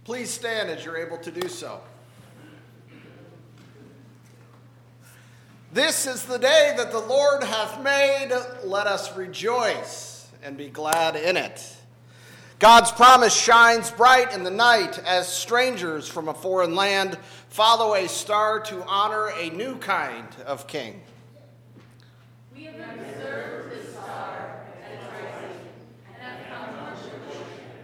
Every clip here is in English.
Please stand as you're able to do so. This is the day that the Lord hath made. Let us rejoice and be glad in it. God's promise shines bright in the night as strangers from a foreign land follow a star to honor a new kind of king. We have observed the star at its rising and have come to worship.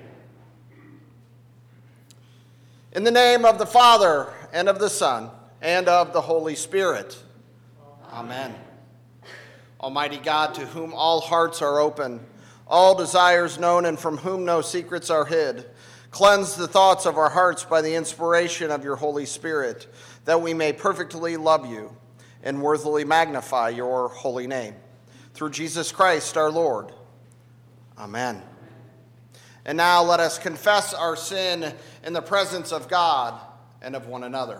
In the name of the Father, and of the Son, and of the Holy Spirit. Amen. Almighty God, to whom all hearts are open, all desires known, and from whom no secrets are hid, cleanse the thoughts of our hearts by the inspiration of your Holy Spirit, that we may perfectly love you and worthily magnify your holy name. Through Jesus Christ our Lord. Amen. And now let us confess our sin in the presence of God and of one another.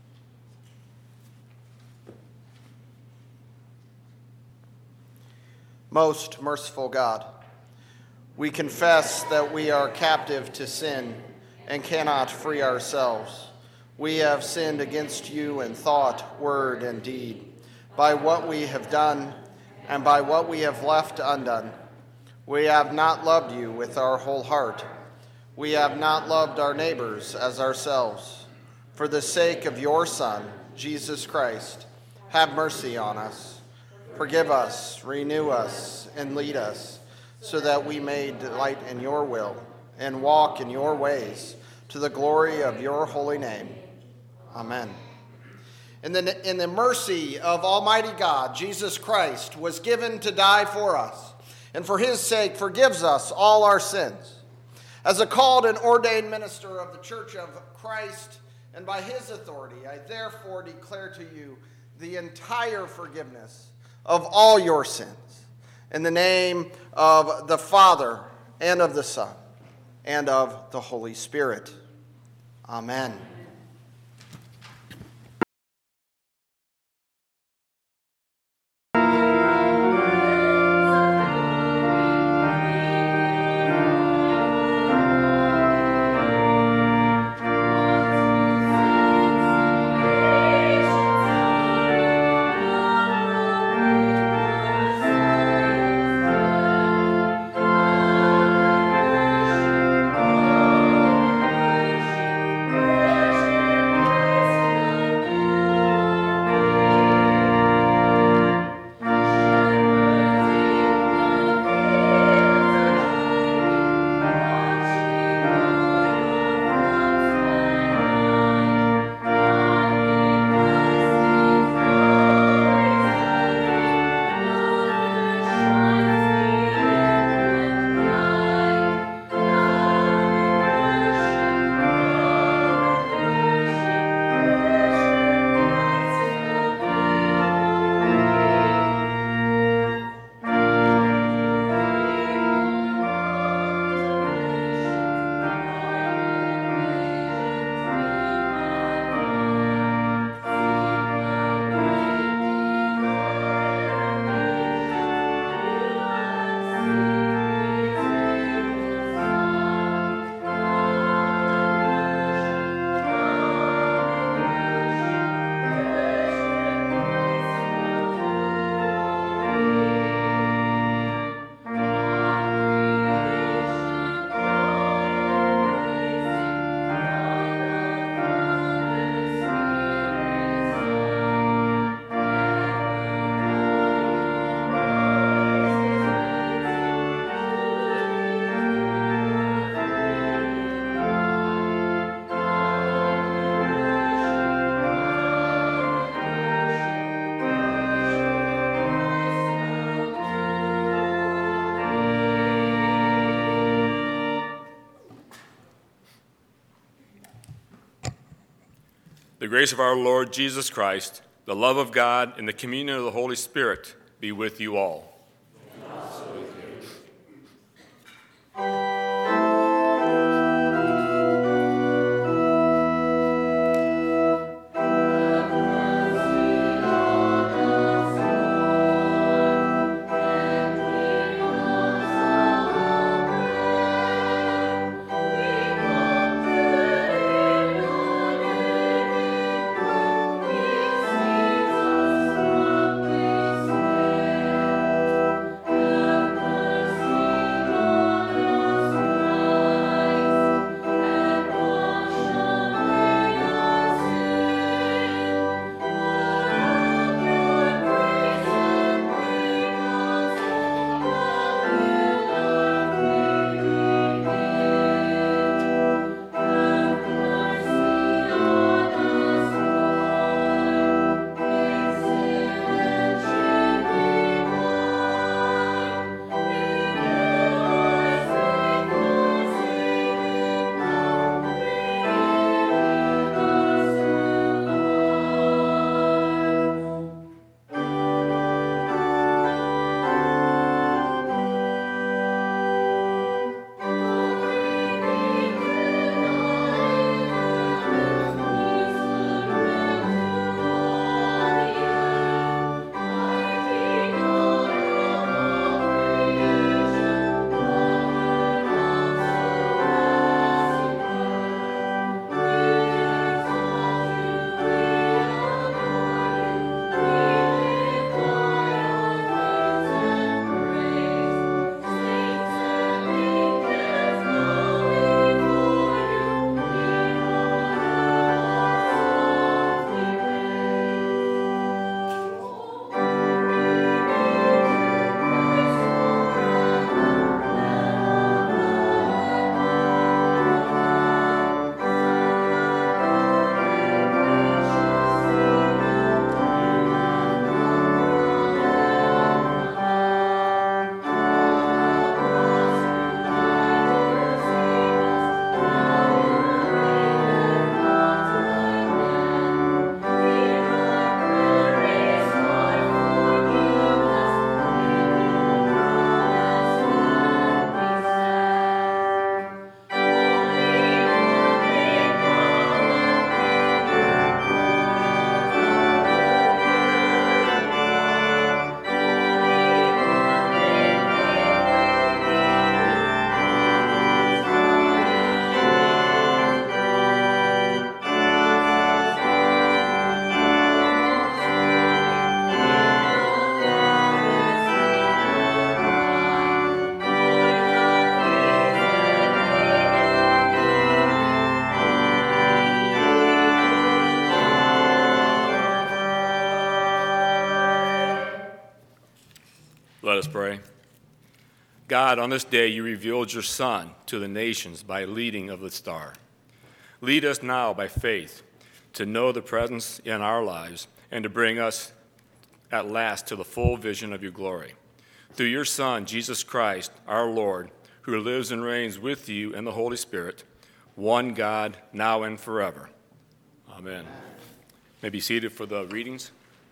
Most merciful God, we confess that we are captive to sin and cannot free ourselves. We have sinned against you in thought, word, and deed, by what we have done and by what we have left undone. We have not loved you with our whole heart. We have not loved our neighbors as ourselves. For the sake of your Son, Jesus Christ, have mercy on us. Forgive us, renew us, and lead us, so that we may delight in your will and walk in your ways, to the glory of your holy name. Amen. In the mercy of Almighty God, Jesus Christ was given to die for us, and for his sake forgives us all our sins. As a called and ordained minister of the Church of Christ, and by his authority, I therefore declare to you the entire forgiveness of all your sins, in the name of the Father, and of the Son, and of the Holy Spirit. Amen. The grace of our Lord Jesus Christ, the love of God, and the communion of the Holy Spirit be with you all. And also with you. Thank you. us pray. God, on this day you revealed your Son to the nations by leading of the star. Lead us now by faith to know the presence in our lives and to bring us at last to the full vision of your glory. Through your Son, Jesus Christ, our Lord, who lives and reigns with you in the Holy Spirit, one God, now and forever. Amen. May be seated for the readings.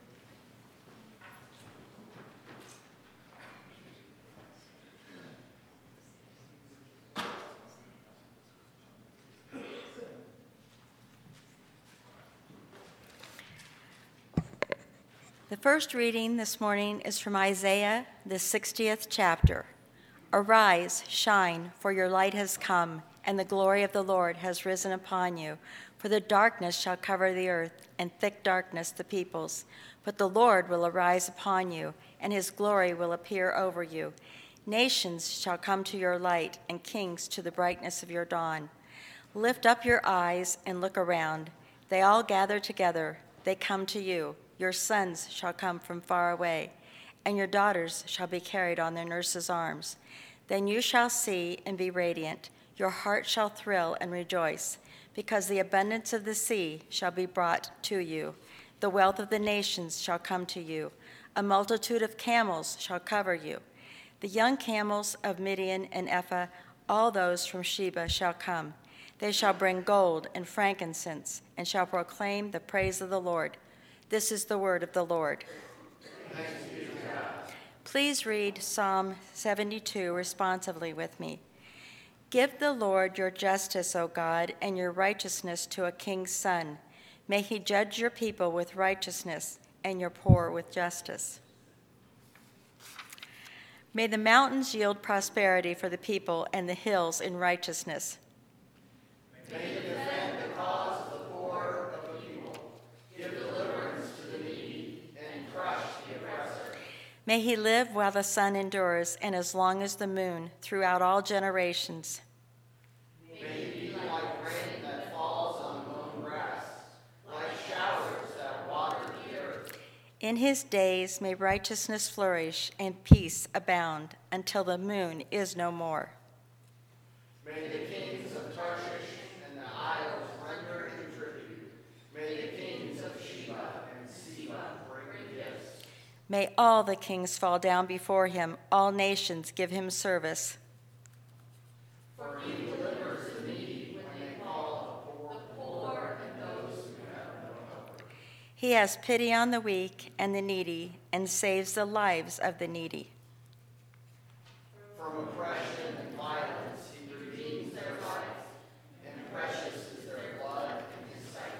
The first reading this morning is from Isaiah, the 60th chapter. Arise, shine, for your light has come, and the glory of the Lord has risen upon you. For the darkness shall cover the earth, and thick darkness the peoples. But the Lord will arise upon you, and his glory will appear over you. Nations shall come to your light, and kings to the brightness of your dawn. Lift up your eyes and look around. They all gather together. They come to you. Your sons shall come from far away, and your daughters shall be carried on their nurses' arms. Then you shall see and be radiant. Your heart shall thrill and rejoice, because the abundance of the sea shall be brought to you. The wealth of the nations shall come to you. A multitude of camels shall cover you. The young camels of Midian and Ephah, all those from Sheba shall come. They shall bring gold and frankincense, and shall proclaim the praise of the Lord. This is the word of the Lord. Thanks be to God. Please read Psalm 72 responsively with me. Give the Lord your justice, O God, and your righteousness to a king's son. May he judge your people with righteousness and your poor with justice. May the mountains yield prosperity for the people and the hills in righteousness. May he defend the cause of the poor of the people. Give deliverance to the needy and crush the oppressor. May he live while the sun endures and as long as the moon throughout all generations. May he be like rain that falls on mown grass, like showers that water the earth. In his days may righteousness flourish and peace abound until the moon is no more. May the kings of Tarshish and the isles render him tribute. May the kings of Sheba and Seba bring gifts. May all the kings fall down before him, all nations give him service. For he delivers the needy when they call the poor and those who have no hope. He has pity on the weak and the needy and saves the lives of the needy. From oppression and violence he redeems their life, and precious is their blood in his sight.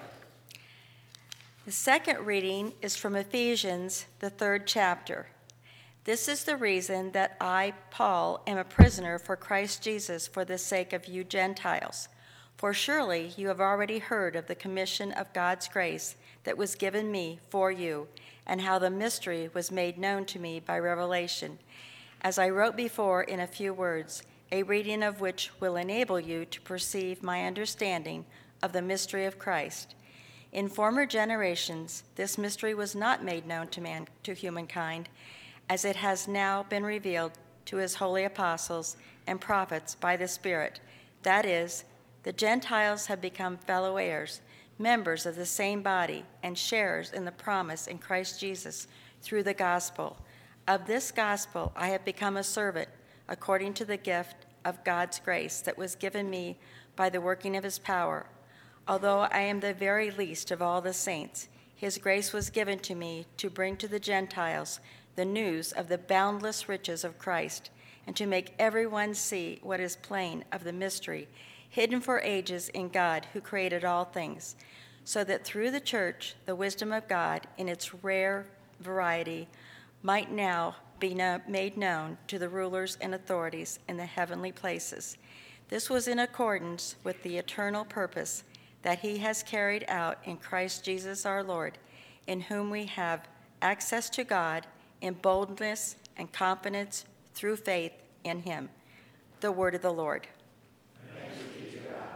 The second reading is from Ephesians, the 3rd chapter. This is the reason that I, Paul, am a prisoner for Christ Jesus for the sake of you Gentiles. For surely you have already heard of the commission of God's grace that was given me for you, and how the mystery was made known to me by revelation. As I wrote before in a few words, a reading of which will enable you to perceive my understanding of the mystery of Christ. In former generations, this mystery was not made known to humankind, as it has now been revealed to his holy apostles and prophets by the Spirit. That is, the Gentiles have become fellow heirs, members of the same body, and sharers in the promise in Christ Jesus through the gospel. Of this gospel I have become a servant, according to the gift of God's grace that was given me by the working of his power. Although I am the very least of all the saints, his grace was given to me to bring to the Gentiles the news of the boundless riches of Christ, and to make everyone see what is plain of the mystery, hidden for ages in God who created all things, so that through the church the wisdom of God in its rare variety might now be made known to the rulers and authorities in the heavenly places. This was in accordance with the eternal purpose that he has carried out in Christ Jesus our Lord, in whom we have access to God in boldness and confidence through faith in him. The word of the Lord. Thanks be to God.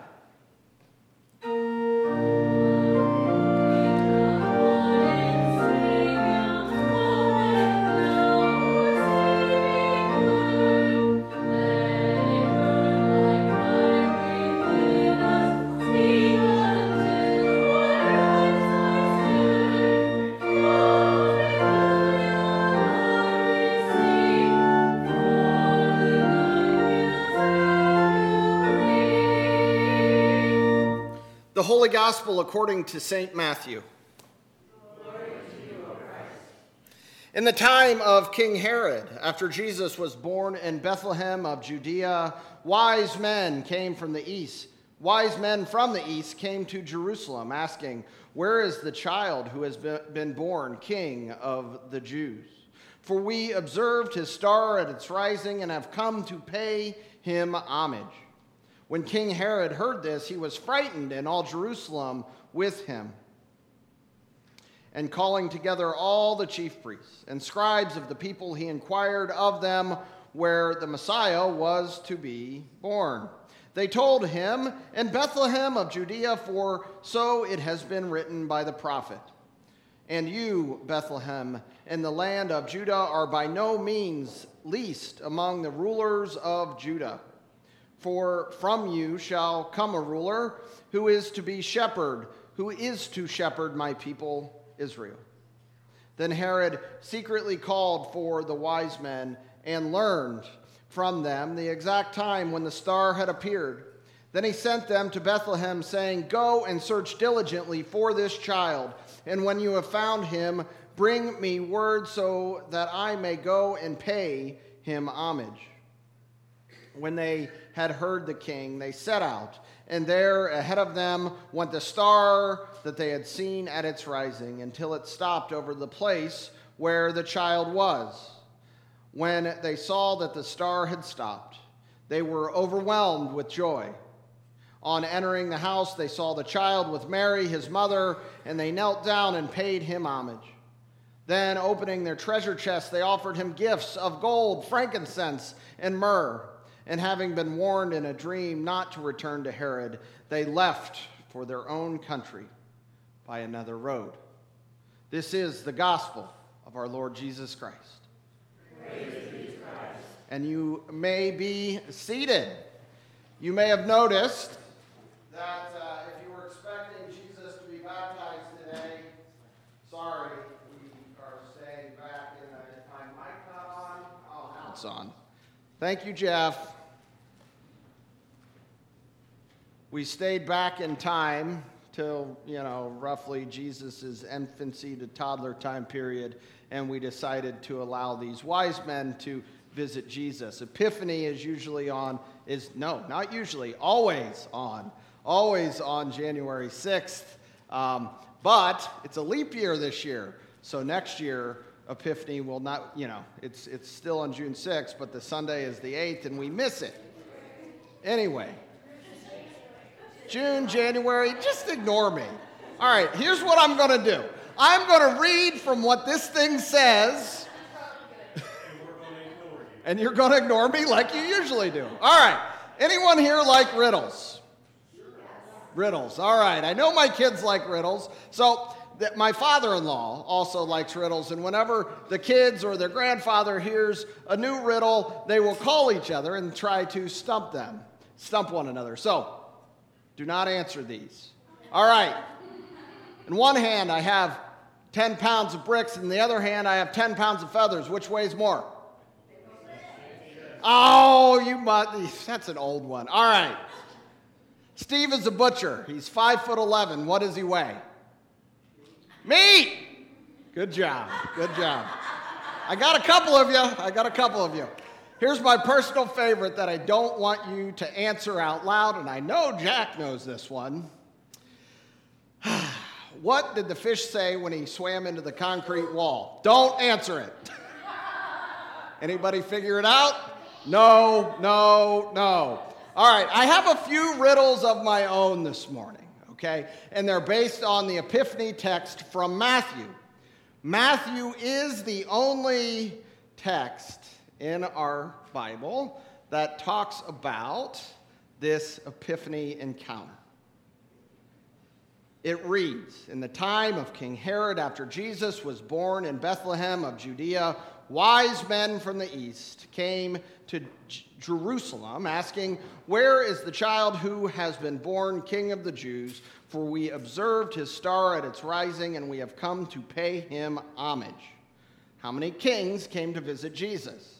Thanks be to God. The Holy Gospel according to St. Matthew. In the time of King Herod, after Jesus was born in Bethlehem of Judea, wise men from the east came to Jerusalem, asking, "Where is the child who has been born King of the Jews? For we observed his star at its rising and have come to pay him homage." When King Herod heard this, he was frightened, and all Jerusalem with him. And calling together all the chief priests and scribes of the people, he inquired of them where the Messiah was to be born. They told him, "In Bethlehem of Judea, for so it has been written by the prophet. And you, Bethlehem, in the land of Judah, are by no means least among the rulers of Judah. For from you shall come a ruler who is to shepherd my people Israel." Then Herod secretly called for the wise men and learned from them the exact time when the star had appeared. Then he sent them to Bethlehem, saying, "Go and search diligently for this child, and when you have found him, bring me word so that I may go and pay him homage." When they had heard the king, they set out, and there ahead of them went the star that they had seen at its rising, until it stopped over the place where the child was. When they saw that the star had stopped, they were overwhelmed with joy. On entering the house, they saw the child with Mary, his mother, and they knelt down and paid him homage. Then, opening their treasure chests, they offered him gifts of gold, frankincense, and myrrh. And having been warned in a dream not to return to Herod, they left for their own country by another road. This is the gospel of our Lord Jesus Christ. Praise be to Christ. And you may be seated. You may have noticed that if you were expecting Jesus to be baptized today, sorry, we are staying back in the time. Mic not on? Oh, now it's on. Thank you, Jeff. We stayed back in time till, roughly Jesus' infancy to toddler time period, and we decided to allow these wise men to visit Jesus. Epiphany is always on January 6th, but it's a leap year this year, so next year Epiphany will not, it's still on June 6th, but the Sunday is the 8th, and we miss it. Anyway, June, January, just ignore me. All right, here's what I'm going to do. I'm going to read from what this thing says, and you're going to ignore me like you usually do. All right, anyone here like riddles? Riddles, all right. I know my kids like riddles, so my father-in-law also likes riddles, and whenever the kids or their grandfather hears a new riddle, they will call each other and try to stump one another. So, do not answer these. All right. In one hand, I have 10 pounds of bricks. In the other hand, I have 10 pounds of feathers. Which weighs more? Oh, that's an old one. All right. Steve is a butcher. He's 5'11". What does he weigh? Meat. Good job. I got a couple of you. Here's my personal favorite that I don't want you to answer out loud, and I know Jack knows this one. What did the fish say when he swam into the concrete wall? Don't answer it. Anybody figure it out? No. All right, I have a few riddles of my own this morning, okay? And they're based on the Epiphany text from Matthew. Matthew is the only text in our Bible that talks about this Epiphany encounter. It reads, "In the time of King Herod, after Jesus was born in Bethlehem of Judea, wise men from the east came to Jerusalem, asking, 'Where is the child who has been born King of the Jews? For we observed his star at its rising, and we have come to pay him homage.'" How many kings came to visit Jesus?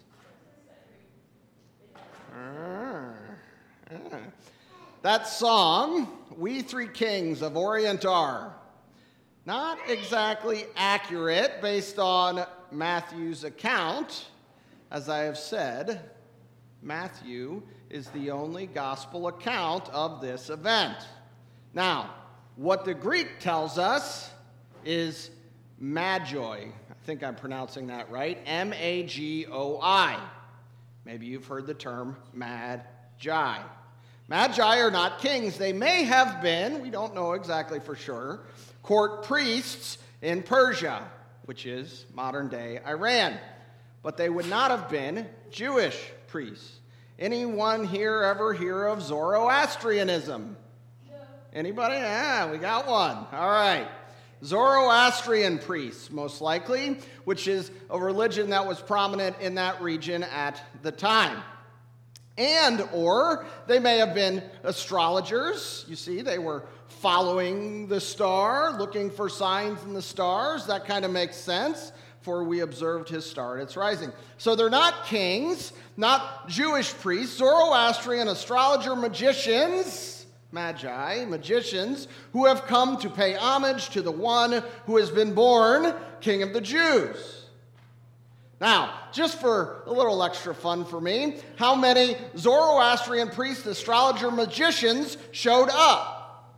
That song we three kings of Orient are. Not exactly accurate based on Matthew's account. As I have said, Matthew is the only gospel account of this event. Now, what the Greek tells us is Magoi. I think I'm pronouncing that right. M-A-G-O-I. Maybe you've heard the term Magi. Magi are not kings. They may have been, we don't know exactly for sure, court priests in Persia, which is modern-day Iran. But they would not have been Jewish priests. Anyone here ever hear of Zoroastrianism? Anybody? Yeah, we got one. All right. Zoroastrian priests, most likely, which is a religion that was prominent in that region at the time. And, or, they may have been astrologers. You see, they were following the star, looking for signs in the stars. That kind of makes sense, for we observed his star at its rising. So they're not kings, not Jewish priests, Zoroastrian astrologer magicians, Magi, magicians, who have come to pay homage to the one who has been born King of the Jews. Now, just for a little extra fun for me, how many Zoroastrian priests, astrologer, magicians showed up?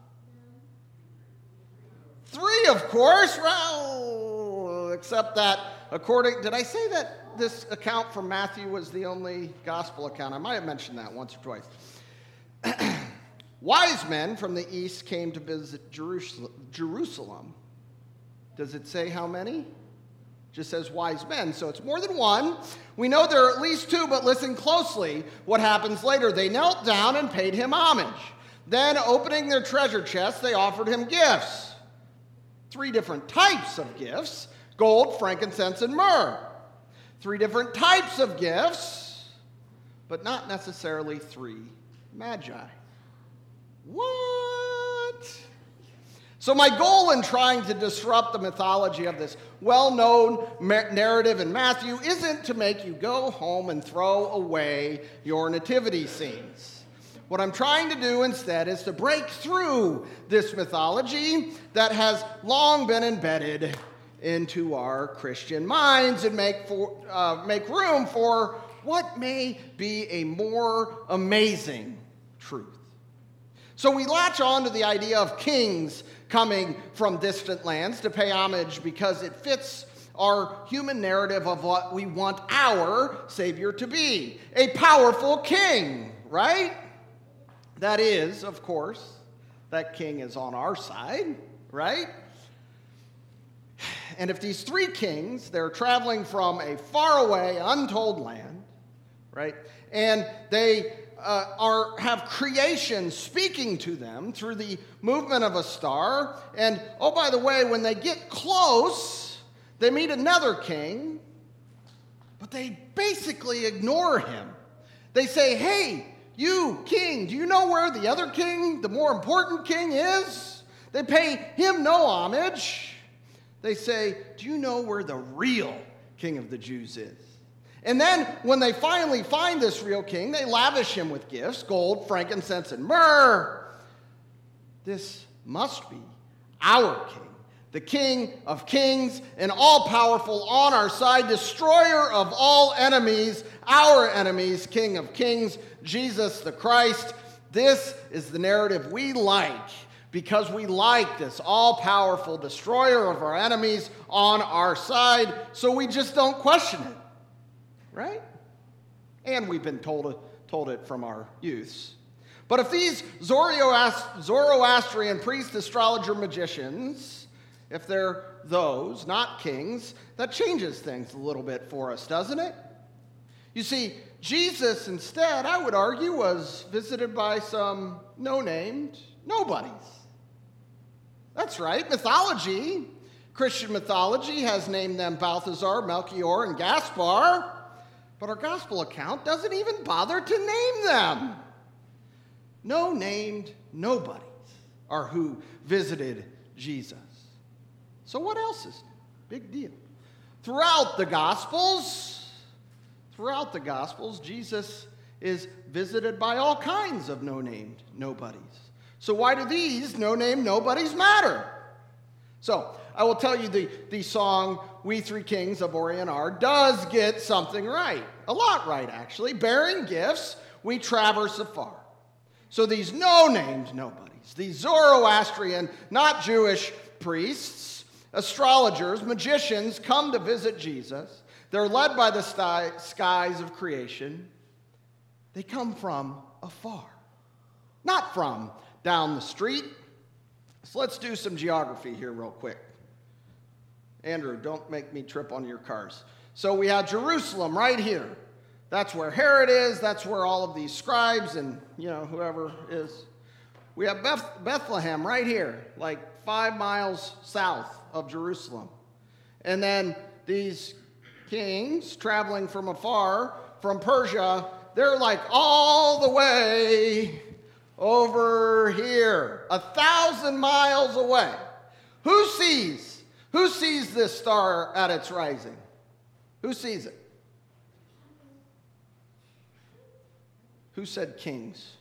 3, of course. Well, except that did I say that this account from Matthew was the only gospel account? I might have mentioned that once or twice. Wise men from the east came to visit Jerusalem. Does it say how many? Just says wise men, so it's more than one. We know there are at least 2, but listen closely what happens later. They knelt down and paid him homage. Then, opening their treasure chests, they offered him gifts. 3 different types of gifts: gold, frankincense, and myrrh. 3 different types of gifts, but not necessarily 3 magi. What? So my goal in trying to disrupt the mythology of this well-known narrative in Matthew isn't to make you go home and throw away your nativity scenes. What I'm trying to do instead is to break through this mythology that has long been embedded into our Christian minds and make room for what may be a more amazing truth. So we latch on to the idea of kings coming from distant lands to pay homage because it fits our human narrative of what we want our Savior to be. A powerful king, right? That is, of course, that king is on our side, right? And if these 3 kings, they're traveling from a faraway, untold land, right? And they have creation speaking to them through the movement of a star. And, oh, by the way, when they get close, they meet another king, but they basically ignore him. They say, hey, you king, do you know where the other king, the more important king, is? They pay him no homage. They say, do you know where the real King of the Jews is? And then, when they finally find this real king, they lavish him with gifts, gold, frankincense, and myrrh. This must be our king, the King of kings and all-powerful, on our side, destroyer of all enemies, our enemies, King of kings, Jesus the Christ. This is the narrative we like, because we like this all-powerful destroyer of our enemies on our side, so we just don't question it. Right? And we've been told it from our youths. But if these Zoroastrian priests, astrologer, magicians, if they're those, not kings, that changes things a little bit for us, doesn't it? You see, Jesus instead, I would argue, was visited by some no-named nobodies. That's right, mythology, Christian mythology has named them Balthazar, Melchior, and Gaspar. But our gospel account doesn't even bother to name them. No named nobodies are who visited Jesus. So what else is new? Big deal. Throughout the Gospels, Jesus is visited by all kinds of no named nobodies. So why do these no-name nobodies matter? So I will tell you the song We Three Kings of Orient Are does get something right. A lot right, actually. Bearing gifts, we traverse afar. So these no-named nobodies, these Zoroastrian, not Jewish priests, astrologers, magicians come to visit Jesus. They're led by the skies of creation. They come from afar, not from down the street. So let's do some geography here real quick. Andrew, don't make me trip on your cars. So we have Jerusalem right here. That's where Herod is. That's where all of these scribes and, whoever is. We have Bethlehem right here, like 5 miles south of Jerusalem. And then these kings traveling from afar, from Persia, they're like all the way over here, 1,000 miles away. Who sees this star at its rising? Who sees it? Who said kings?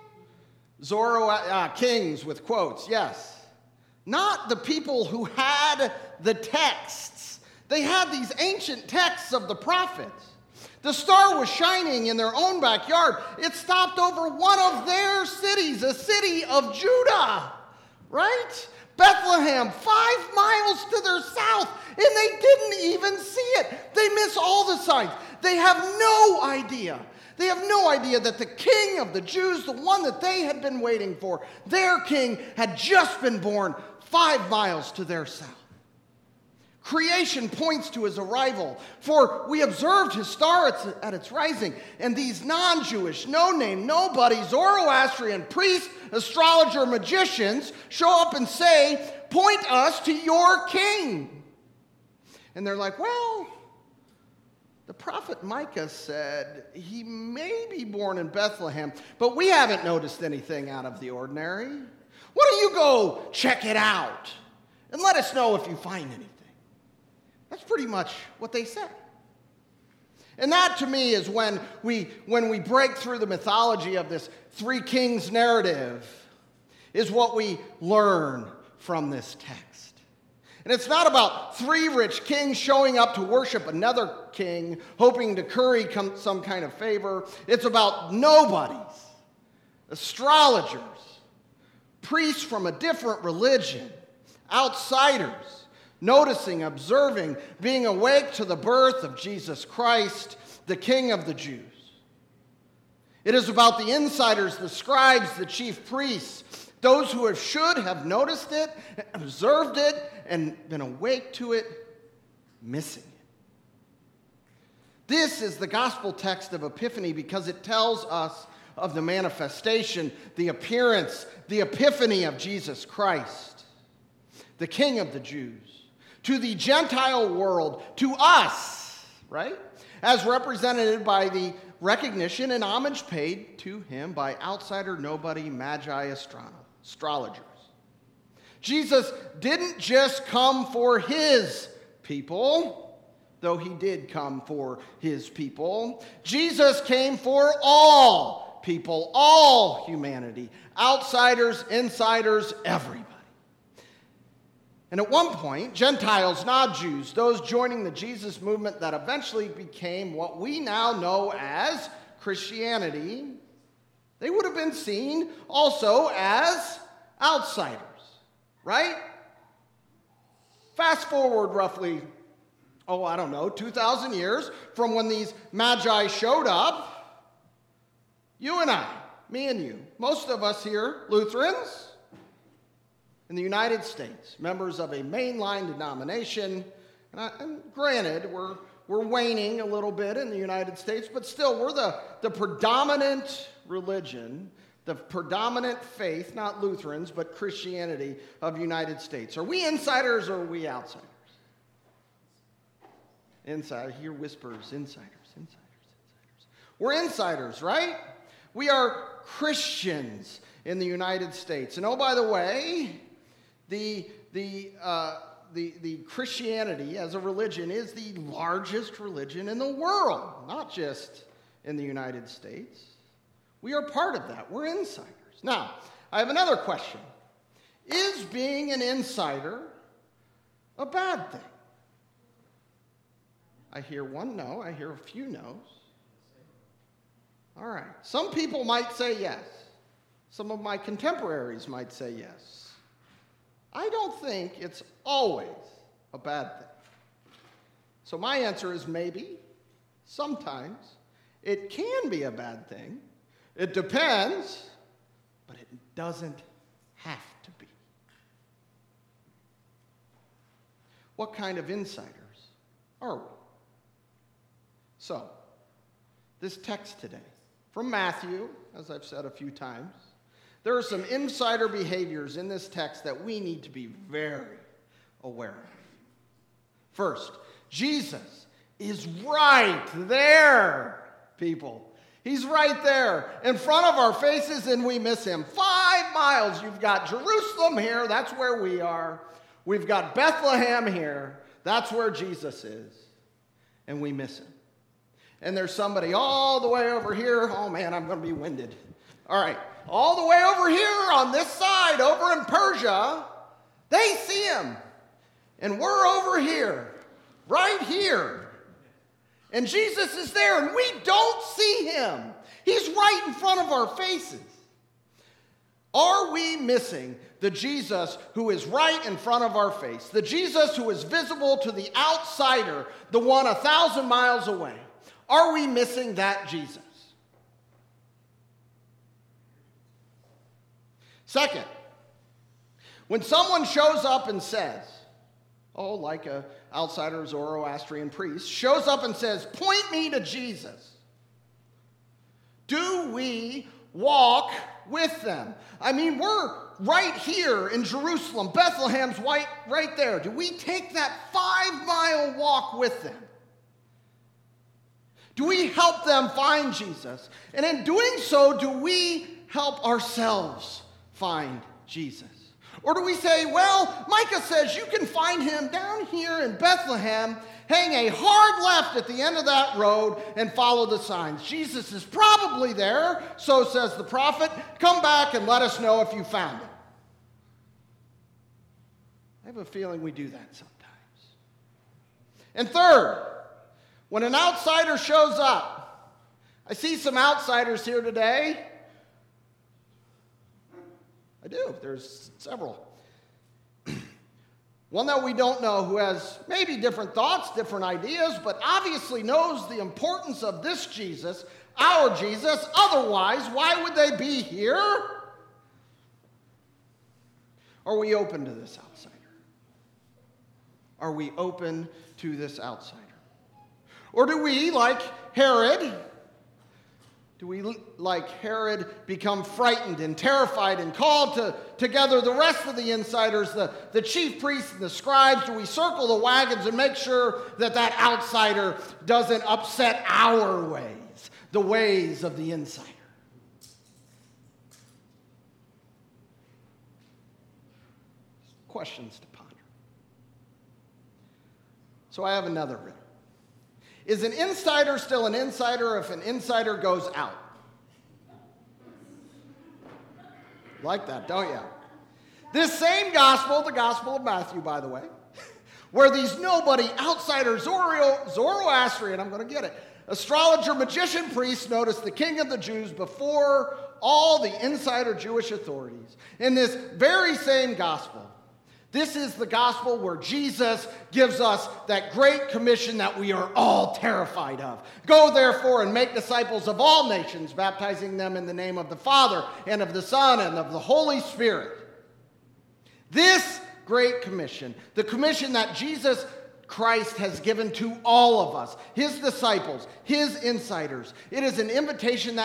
Kings with quotes, yes. Not the people who had the texts. They had these ancient texts of the prophets. The star was shining in their own backyard. It stopped over one of their cities, a city of Judah, right? Bethlehem, 5 miles to their south, and they didn't even see it. They miss all the signs. They have no idea. They have no idea that the King of the Jews, the one that they had been waiting for, their king, had just been born 5 miles to their south. Creation points to his arrival, for we observed his star at its rising, and these non-Jewish, no-name, nobody, Zoroastrian priests, astrologer, magicians show up and say, point us to your king. And they're like, well, the prophet Micah said he may be born in Bethlehem, but we haven't noticed anything out of the ordinary. Why don't you go check it out and let us know if you find anything? That's pretty much what they said. And that to me is when we break through the mythology of this three kings narrative, is what we learn from this text. And it's not about 3 rich kings showing up to worship another king, hoping to curry some kind of favor. It's about nobodies, astrologers, priests from a different religion, outsiders, noticing, observing, being awake to the birth of Jesus Christ, the King of the Jews. It is about the insiders, the scribes, the chief priests, those who should have noticed it, observed it, and been awake to it, missing it. This is the gospel text of Epiphany because it tells us of the manifestation, the appearance, the epiphany of Jesus Christ, the King of the Jews, to the Gentile world, to us, right? As represented by the recognition and homage paid to him by outsider, nobody, magi, astrologers. Jesus didn't just come for his people, though he did come for his people. Jesus came for all people, all humanity, outsiders, insiders, everybody. And at one point, Gentiles, not Jews, those joining the Jesus movement that eventually became what we now know as Christianity, they would have been seen also as outsiders, right? Fast forward roughly, 2,000 years from when these magi showed up. You and I, me and you, most of us here, Lutherans, in the United States, members of a mainline denomination, and granted, we're waning a little bit in the United States, but still, we're the predominant religion, the predominant faith, not Lutherans, but Christianity of the United States. Are we insiders or are we outsiders? Inside, I hear whispers, insiders. We're insiders, right? We are Christians in the United States. And oh, by the way, the Christianity as a religion is the largest religion in the world, not just in the United States. We are part of that. We're insiders. Now, I have another question. Is being an insider a bad thing? I hear one no. I hear a few no's. All right. Some people might say yes. Some of my contemporaries might say yes. I don't think it's always a bad thing. So my answer is maybe, sometimes. It can be a bad thing. It depends, but it doesn't have to be. What kind of insiders are we? So, this text today, from Matthew, as I've said a few times, there are some insider behaviors in this text that we need to be very aware of. First, Jesus is right there, people. He's right there in front of our faces, and we miss him. 5 miles. You've got Jerusalem here. That's where we are. We've got Bethlehem here. That's where Jesus is. And we miss him. And there's somebody all the way over here. Oh, man, I'm going to be winded. All right. All the way over here on this side, over in Persia, they see him. And we're over here, right here. And Jesus is there, and we don't see him. He's right in front of our faces. Are we missing the Jesus who is right in front of our face? The Jesus who is visible to the outsider, the one 1,000 miles away. Are we missing that Jesus? Second, when someone shows up and says, like an outsider Zoroastrian priest, shows up and says, point me to Jesus, do we walk with them? I mean, we're right here in Jerusalem. Bethlehem's right there. Do we take that 5-mile walk with them? Do we help them find Jesus? And in doing so, do we help ourselves find Jesus? Or do we say, well, Micah says you can find him down here in Bethlehem, hang a hard left at the end of that road and follow the signs. Jesus is probably there, so says the prophet. Come back and let us know if you found him. I have a feeling we do that sometimes. And third, when an outsider shows up, I see some outsiders here today. I do. There's several. One that we don't know who has maybe different thoughts, different ideas, but obviously knows the importance of this Jesus, our Jesus. Otherwise, why would they be here? Are we open to this outsider? Are we open to this outsider? Or do we, like Herod, become frightened and terrified and called together the rest of the insiders, the chief priests and the scribes? Do we circle the wagons and make sure that outsider doesn't upset our ways, the ways of the insider? Questions to ponder. So I have another riddle. Is an insider still an insider if an insider goes out? Like that, don't you? This same gospel, the Gospel of Matthew, by the way, where these nobody outsiders, Zoroastrian, I'm going to get it, astrologer, magician, priest, notice the king of the Jews before all the insider Jewish authorities. In this very same gospel, this is the gospel where Jesus gives us that great commission that we are all terrified of. Go therefore and make disciples of all nations, baptizing them in the name of the Father and of the Son and of the Holy Spirit. This great commission, the commission that Jesus Christ has given to all of us, his disciples, his insiders. It is an invitation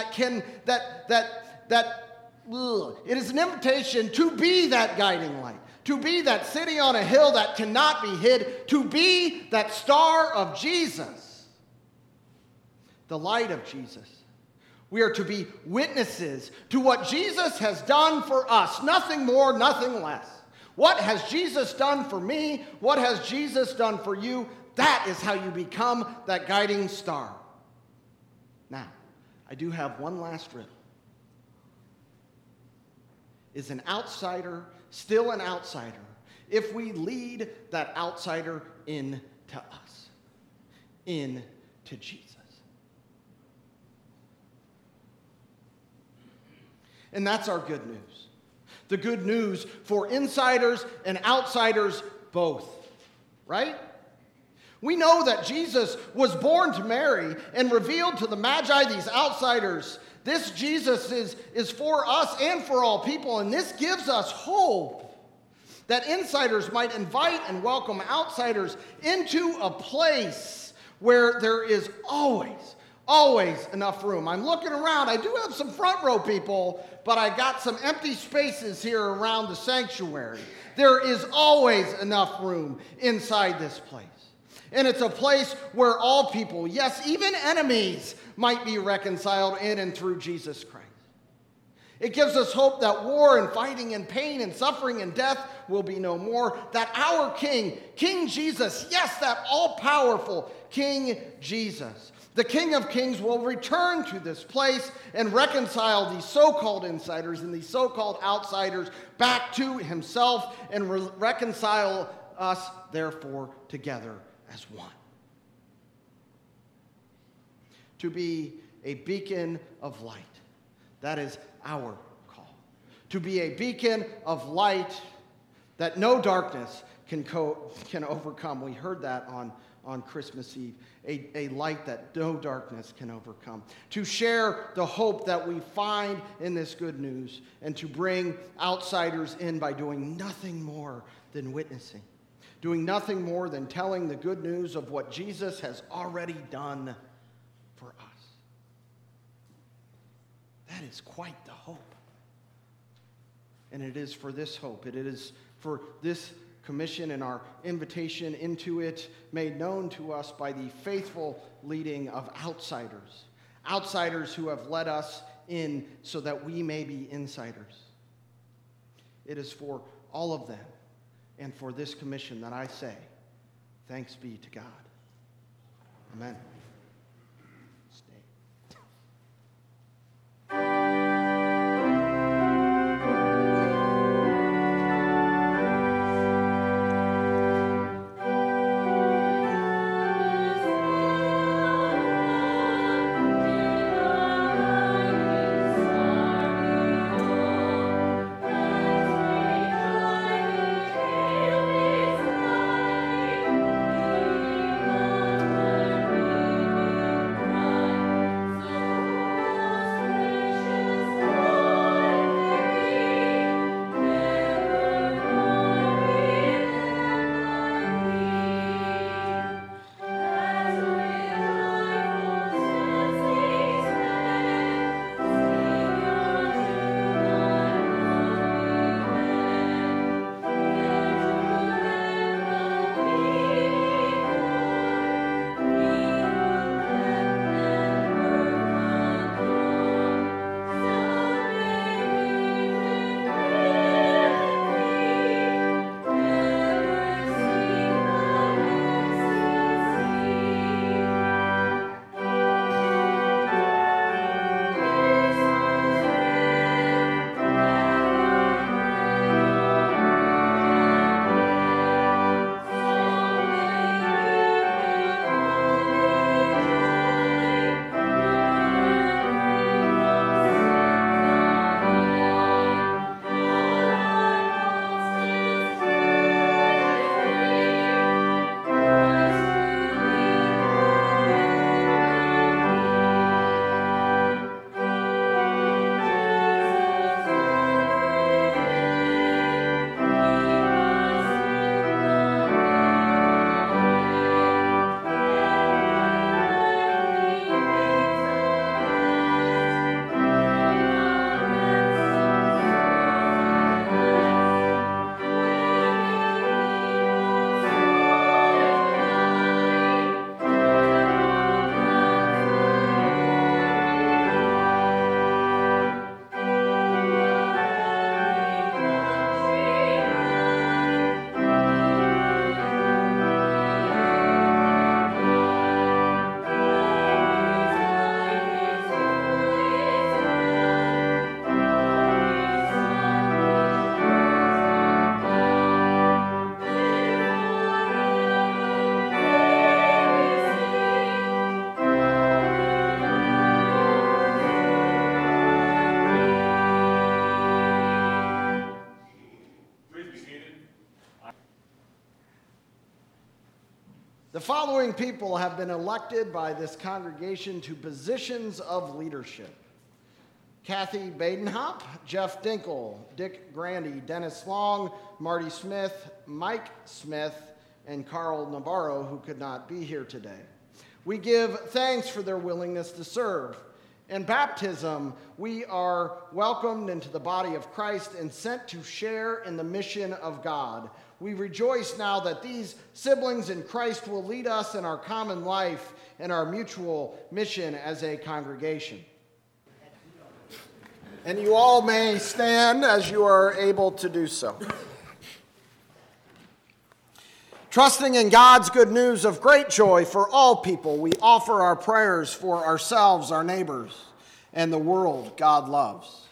it is an invitation to be that guiding light. To be that city on a hill that cannot be hid, to be that star of Jesus, the light of Jesus. We are to be witnesses to what Jesus has done for us, nothing more, nothing less. What has Jesus done for me? What has Jesus done for you? That is how you become that guiding star. Now, I do have one last riddle. is an outsider, still an outsider, if we lead that outsider into us, into Jesus. And that's our good news. The good news for insiders and outsiders both, right? We know that Jesus was born to Mary and revealed to the Magi, these outsiders. This Jesus is for us and for all people, and this gives us hope that insiders might invite and welcome outsiders into a place where there is always enough room. I'm looking around. I do have some front row people, but I got some empty spaces here around the sanctuary. There is always enough room inside this place. And it's a place where all people, yes, even enemies, might be reconciled in and through Jesus Christ. It gives us hope that war and fighting and pain and suffering and death will be no more, that our King, King Jesus, yes, that all-powerful King Jesus, the King of Kings, will return to this place and reconcile these so-called insiders and these so-called outsiders back to himself and reconcile us, therefore, together as one. To be a beacon of light. That is our call. To be a beacon of light that no darkness can overcome. We heard that on Christmas Eve. A light that no darkness can overcome. To share the hope that we find in this good news and to bring outsiders in by doing nothing more than witnessing. Doing nothing more than telling the good news of what Jesus has already done for us. That is quite the hope. And it is for this hope, it is for this commission and our invitation into it made known to us by the faithful leading of outsiders. Outsiders who have led us in so that we may be insiders. It is for all of them and for this commission that I say, thanks be to God. Amen. The following people have been elected by this congregation to positions of leadership: Kathy Badenhop, Jeff Dinkle, Dick Grandy, Dennis Long, Marty Smith, Mike Smith, and Carl Navarro, who could not be here today. We give thanks for their willingness to serve. In baptism, we are welcomed into the body of Christ and sent to share in the mission of God. We rejoice now that these siblings in Christ will lead us in our common life and our mutual mission as a congregation. And you all may stand as you are able to do so. Trusting in God's good news of great joy for all people, we offer our prayers for ourselves, our neighbors, and the world God loves.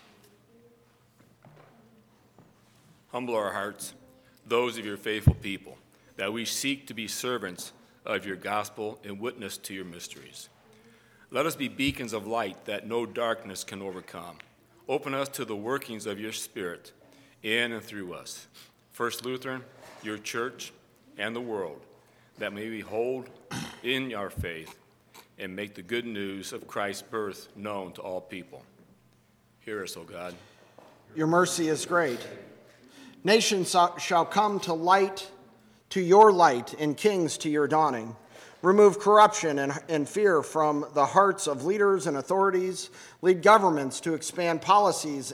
Humble our hearts, those of your faithful people, that we seek to be servants of your gospel and witness to your mysteries. Let us be beacons of light that no darkness can overcome. Open us to the workings of your Spirit in and through us. First Lutheran, your church, and the world, that may we hold in our faith and make the good news of Christ's birth known to all people. Hear us, O God. Your mercy is great. Nations shall come to light, to your light, and kings to your dawning. Remove corruption and fear from the hearts of leaders and authorities. Lead governments to expand policies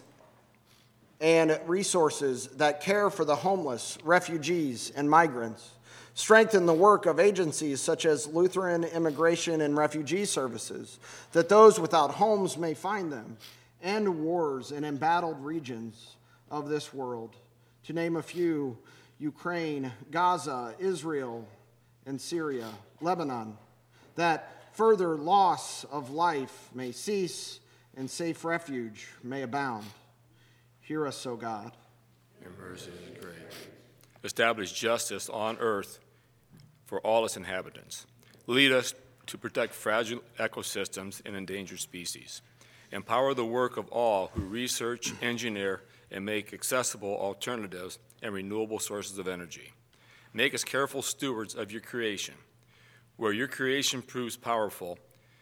and resources that care for the homeless, refugees, and migrants. Strengthen the work of agencies such as Lutheran Immigration and Refugee Services, that those without homes may find them. End wars in embattled regions of this world. To name a few: Ukraine, Gaza, Israel, and Syria, Lebanon, that further loss of life may cease and safe refuge may abound. Hear us, O God. Your mercy is great. Establish justice on earth for all its inhabitants. Lead us to protect fragile ecosystems and endangered species. Empower the work of all who research, engineer, and make accessible alternatives and renewable sources of energy. Make us careful stewards of your creation. Where your creation proves powerful,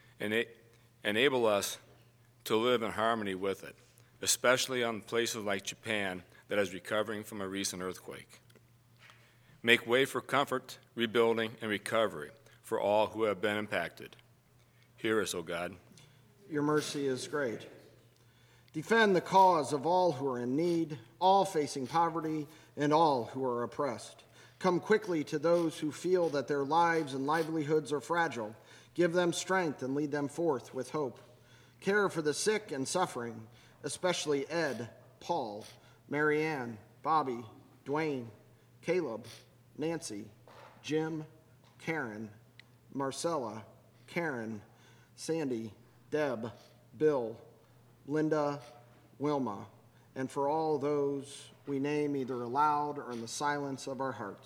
enable us to live in harmony with it, especially on places like Japan that is recovering from a recent earthquake. Make way for comfort, rebuilding, and recovery for all who have been impacted. Hear us, O God. Your mercy is great. Defend the cause of all who are in need, all facing poverty, and all who are oppressed. Come quickly to those who feel that their lives and livelihoods are fragile. Give them strength and lead them forth with hope. Care for the sick and suffering, especially Ed, Paul, Marianne, Bobby, Dwayne, Caleb, Nancy, Jim, Karen, Marcella, Karen, Sandy, Deb, Bill, Linda, Wilma, and for all those we name either aloud or in the silence of our hearts.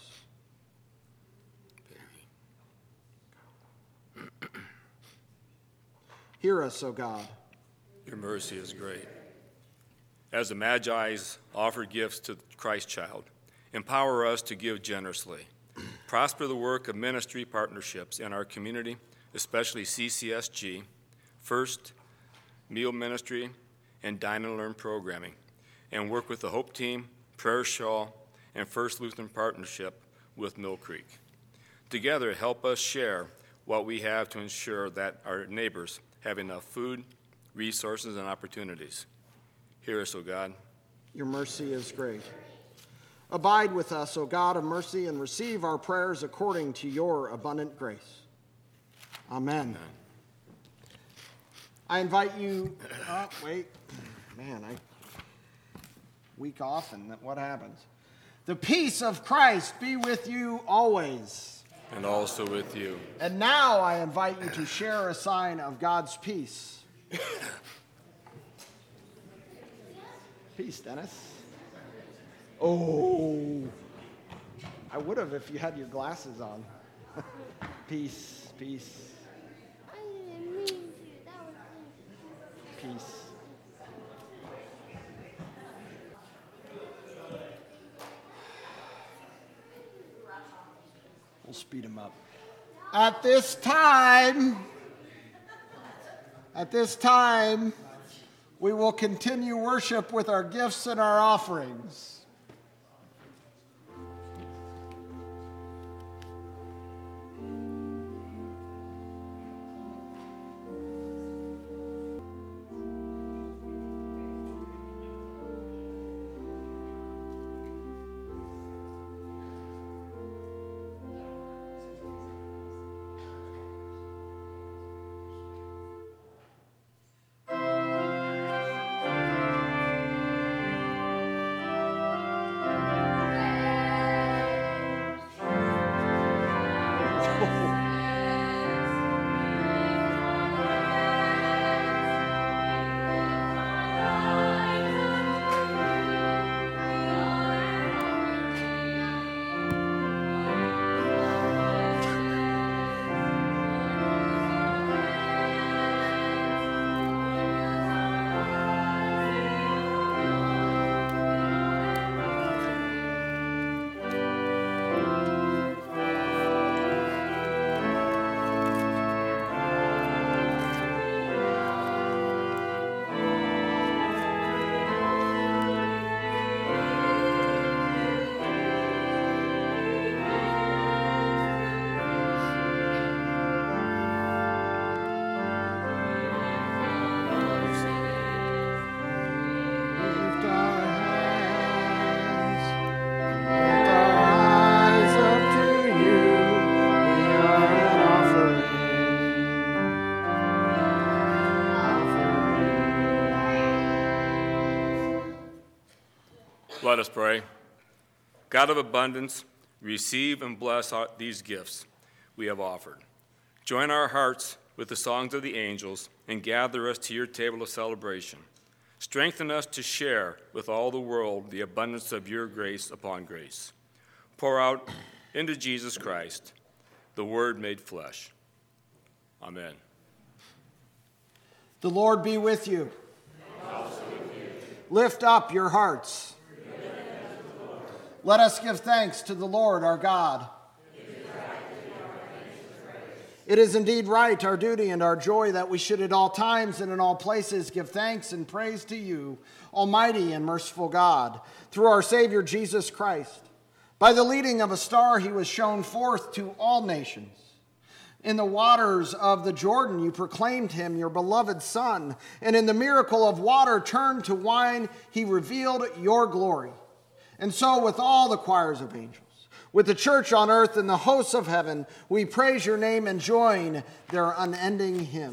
Hear us, O God. Your mercy is great. As the Magi's offered gifts to the Christ child, empower us to give generously. Prosper the work of ministry partnerships in our community, especially CCSG, First Meal Ministry, and Dine and Learn programming, and work with the Hope Team, Prayer Shawl, and First Lutheran Partnership with Mill Creek. Together, help us share what we have to ensure that our neighbors have enough food, resources, and opportunities. Hear us, O God. Your mercy is great. Abide with us, O God of mercy, and receive our prayers according to your abundant grace. Amen. Amen. I invite you, week off and what happens? The peace of Christ be with you always. And also with you. And now I invite you to share a sign of God's peace. Peace, Dennis. Oh, I would have if you had your glasses on. Peace, peace. Peace. We'll speed him up. At this time, we will continue worship with our gifts and our offerings. Let us pray. God of abundance, receive and bless these gifts we have offered. Join our hearts with the songs of the angels and gather us to your table of celebration. Strengthen us to share with all the world the abundance of your grace upon grace. Pour out into Jesus Christ, the Word made flesh. Amen. The Lord be with you. Lift up your hearts. Let us give thanks to the Lord our God. It is indeed right, our duty and our joy, that we should at all times and in all places give thanks and praise to you, Almighty and merciful God, through our Savior Jesus Christ. By the leading of a star he was shown forth to all nations. In the waters of the Jordan you proclaimed him your beloved Son, and in the miracle of water turned to wine he revealed your glory. And so with all the choirs of angels, with the church on earth and the hosts of heaven, we praise your name and join their unending hymn.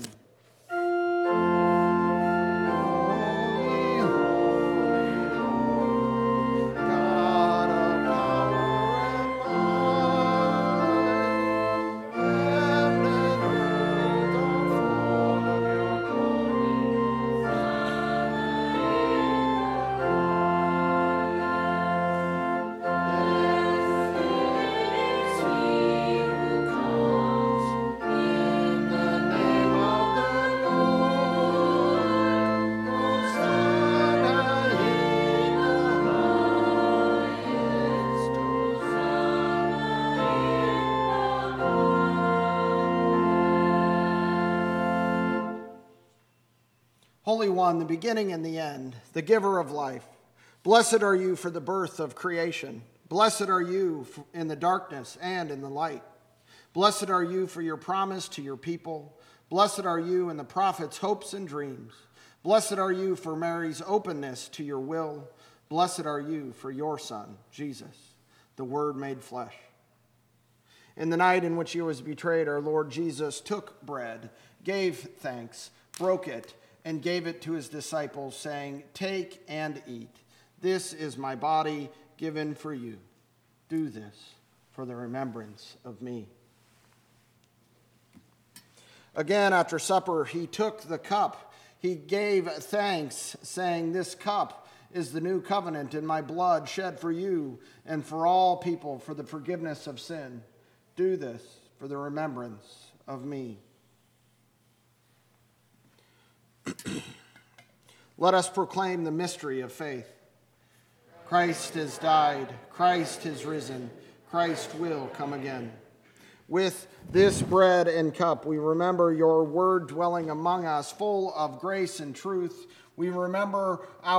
Holy One, the beginning and the end, the giver of life, blessed are you for the birth of creation. Blessed are you in the darkness and in the light. Blessed are you for your promise to your people. Blessed are you in the prophets' hopes and dreams. Blessed are you for Mary's openness to your will. Blessed are you for your Son, Jesus, the Word made flesh. In the night in which he was betrayed, our Lord Jesus took bread, gave thanks, broke it, and gave it to his disciples, saying, "Take and eat. This is my body given for you. Do this for the remembrance of me." Again, after supper, he took the cup. He gave thanks, saying, "This cup is the new covenant in my blood, shed for you and for all people for the forgiveness of sin. Do this for the remembrance of me." Let us proclaim the mystery of faith. Christ has died. Christ has risen. Christ will come again. With this bread and cup, we remember your word dwelling among us, full of grace and truth. We remember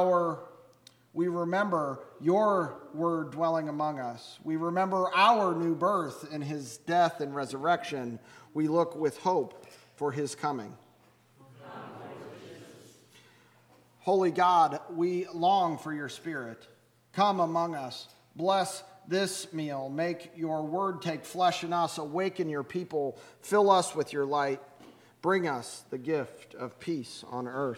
your word dwelling among us. We remember our new birth in his death and resurrection. We look with hope for his coming. Holy God, we long for your Spirit. Come among us. Bless this meal. Make your word take flesh in us. Awaken your people. Fill us with your light. Bring us the gift of peace on earth.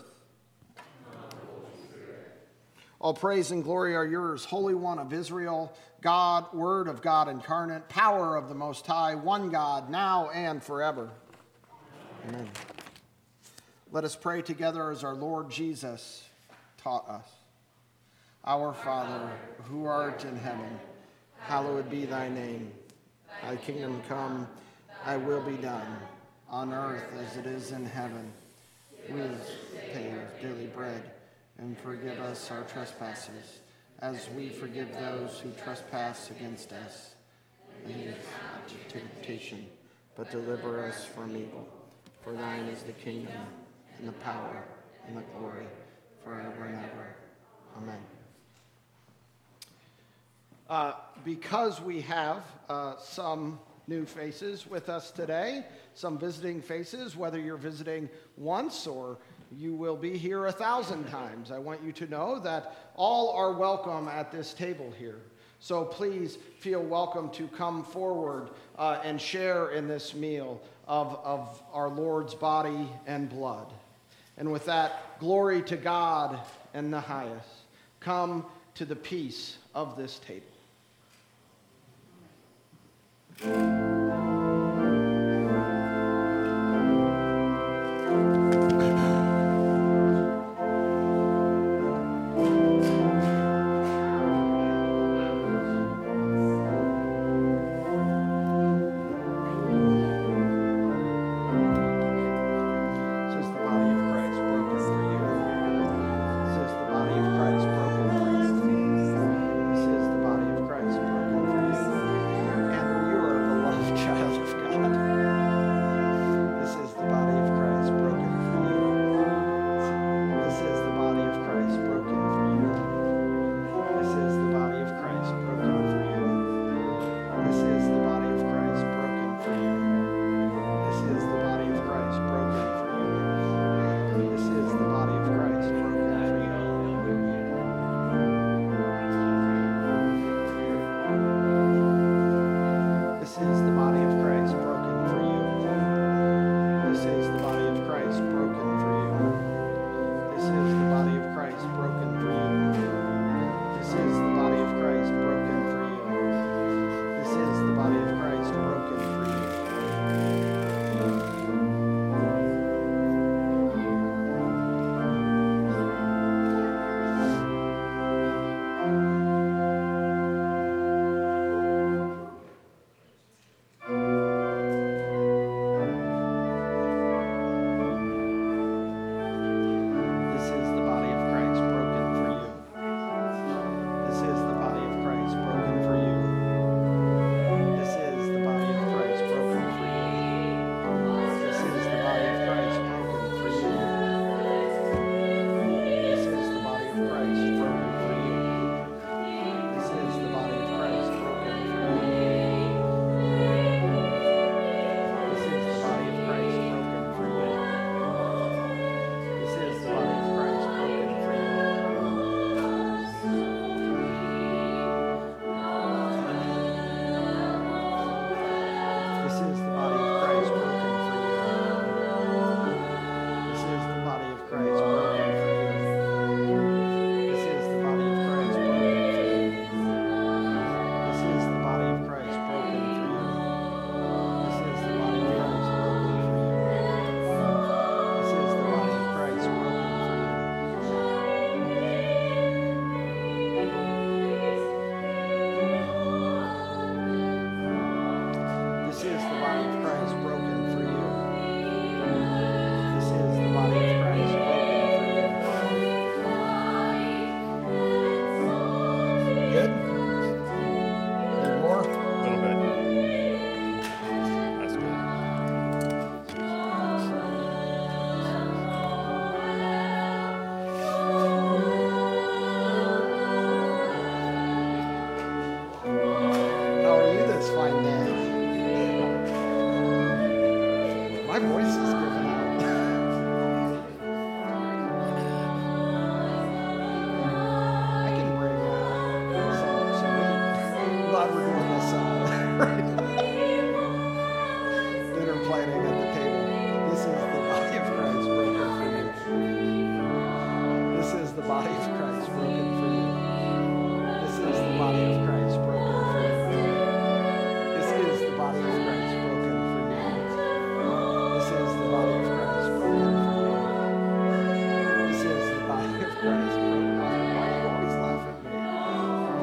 All praise and glory are yours, Holy One of Israel, God, Word of God incarnate, power of the Most High, one God, now and forever. Amen. Let us pray together as our Lord Jesus taught us. Our Father, who art in heaven, hallowed be thy name. Thy kingdom come, thy will be done, on earth as it is in heaven. We pay our daily bread, and forgive us our trespasses, as we forgive those who trespass against us. And lead us not into temptation, but deliver us from evil. For thine is the kingdom, and the power, and the glory, forever and ever. Amen. Because we have some new faces with us today, some visiting faces, whether you're visiting once or you will be here 1,000 times, I want you to know that all are welcome at this table here. So please feel welcome to come forward and share in this meal of our Lord's body and blood. And with that, glory to God in the highest. Come to the peace of this table.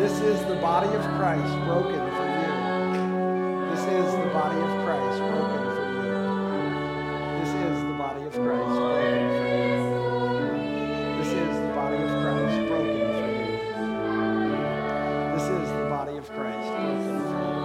This is the body of Christ broken for you. This is the body of Christ broken for you. This is the body of Christ broken for you. This is the body of Christ broken for you. This is the body of Christ broken for you.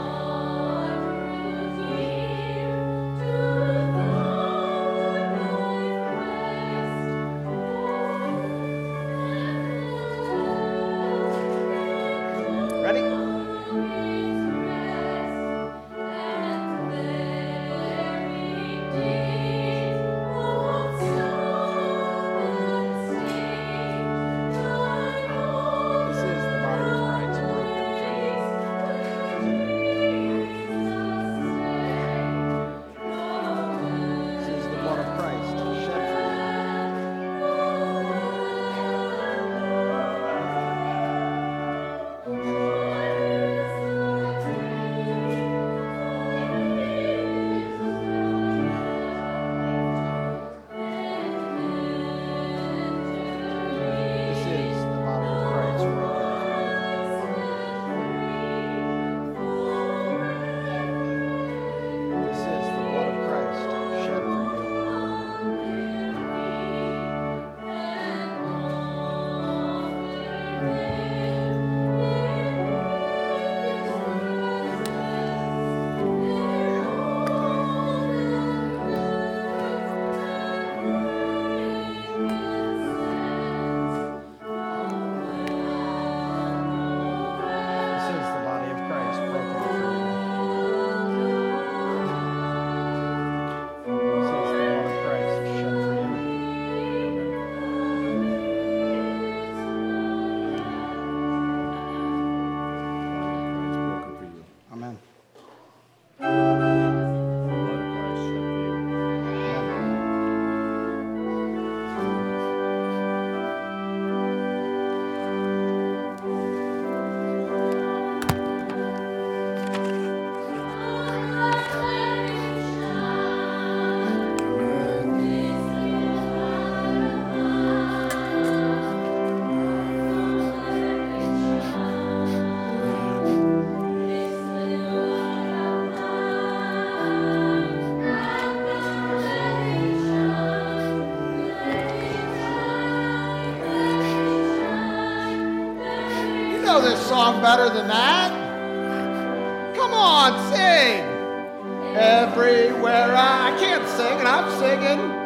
This song better than that? Come on, sing. Everywhere I can't sing, and I'm singing.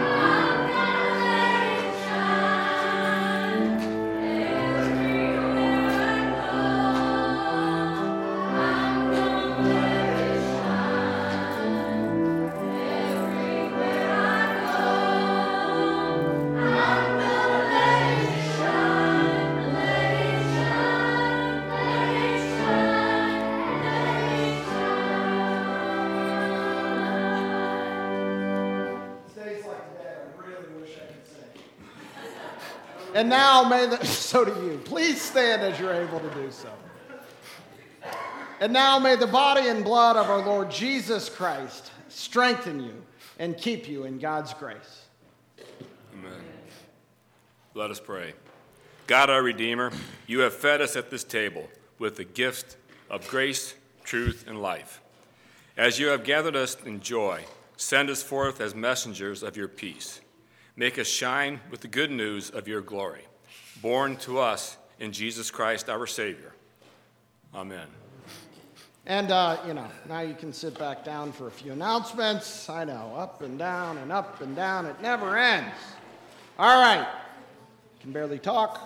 And now so do you. Please stand as you're able to do so. And now may the body and blood of our Lord Jesus Christ strengthen you and keep you in God's grace. Amen. Let us pray. God, our Redeemer, you have fed us at this table with the gift of grace, truth, and life. As you have gathered us in joy, send us forth as messengers of your peace. Make us shine with the good news of your glory, born to us in Jesus Christ, our Savior. Amen. And, now you can sit back down for a few announcements. I know, up and down and up and down. It never ends. All right. Can barely talk.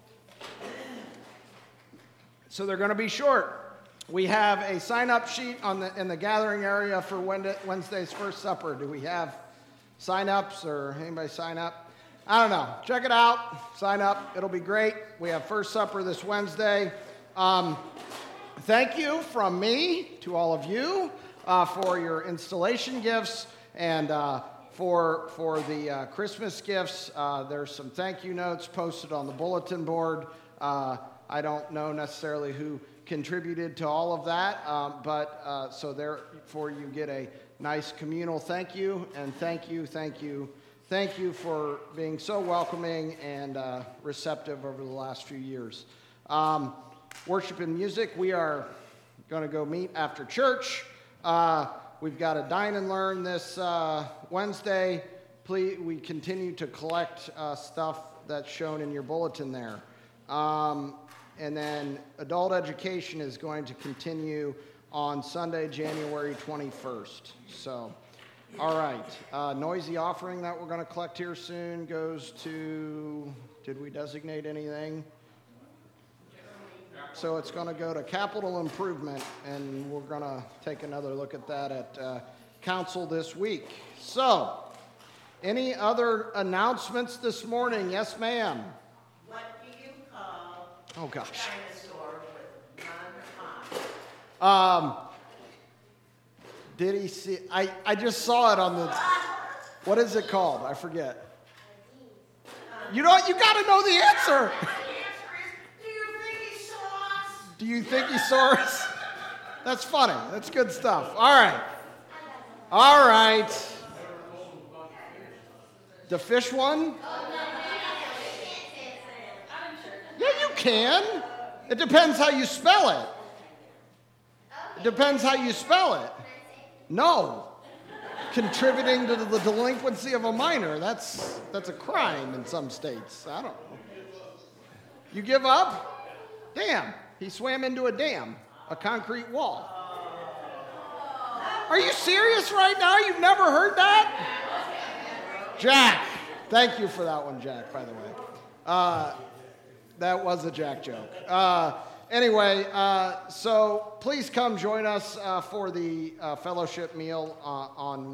So they're going to be short. We have a sign-up sheet in the gathering area for Wednesday's First Supper. Do we have sign-ups or anybody sign up? I don't know. Check it out. Sign up. It'll be great. We have First Supper this Wednesday. Thank you from me to all of you for your installation gifts and for the Christmas gifts. There's some thank you notes posted on the bulletin board. I don't know necessarily who contributed to all of that, but so therefore you get a nice communal thank you, and thank you for being so welcoming and receptive over the last few years. worship and music, we are going to go meet after church. We've got a dine and learn this Wednesday. Please, we continue to collect stuff that's shown in your bulletin there. And then adult education is going to continue on Sunday, January 21st. So, all right. Noisy offering that we're going to collect here soon goes to, did we designate anything? So it's going to go to capital improvement, and we're going to take another look at that at council this week. So, any other announcements this morning? Yes, ma'am. What do you call Oh, gosh. dinosaur with one eye? Did he see? I just saw it on the. What is it called? I forget. You know, you got to know the answer. Do you think he saw us? That's funny. That's good stuff. All right. All right. The fish one? Yeah, you can. It depends how you spell it. It depends how you spell it. No. Contributing to the delinquency of a minor. That's a crime in some states. I don't know. You give up? Damn. He swam into a dam, a concrete wall. Are you serious right now? You've never heard that? Jack. Thank you for that one, Jack, by the way. That was a Jack joke. Anyway, so please come join us for the fellowship meal on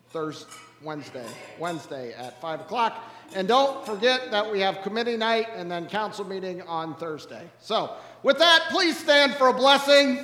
Wednesday at 5 o'clock. And don't forget that we have committee night and then council meeting on Thursday. So with that, please stand for a blessing.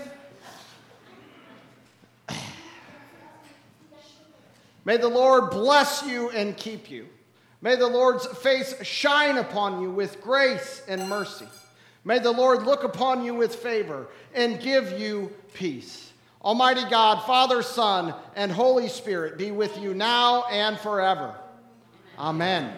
May the Lord bless you and keep you. May the Lord's face shine upon you with grace and mercy. May the Lord look upon you with favor and give you peace. Almighty God, Father, Son, and Holy Spirit be with you now and forever. Amen.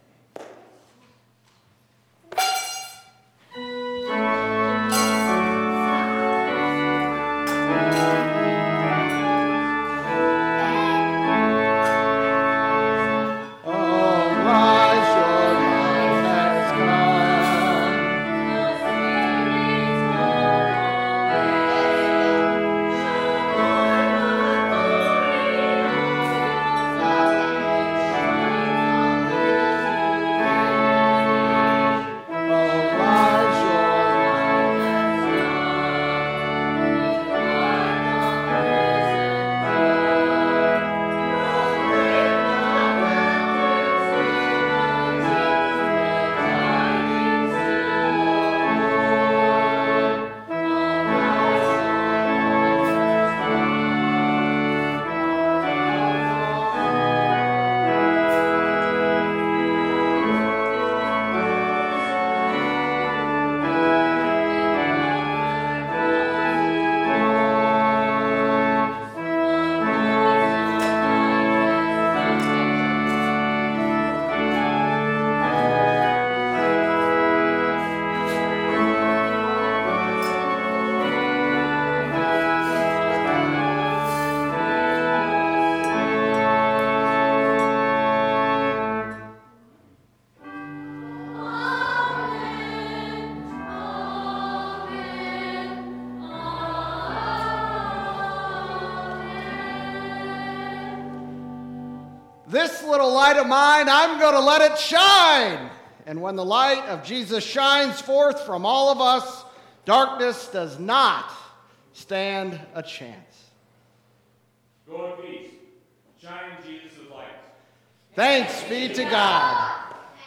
This little light of mine, I'm going to let it shine. And when the light of Jesus shines forth from all of us, darkness does not stand a chance. Go in peace. Shine Jesus' light. Thanks be to God.